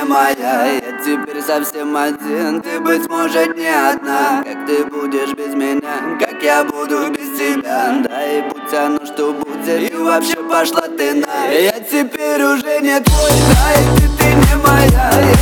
моя. Я теперь совсем один, ты, быть может, не одна. Как ты будешь без меня, как я буду без тебя? Да и будь оно что будет, и вообще пошла ты на. Я теперь уже не твой, да и ты не моя.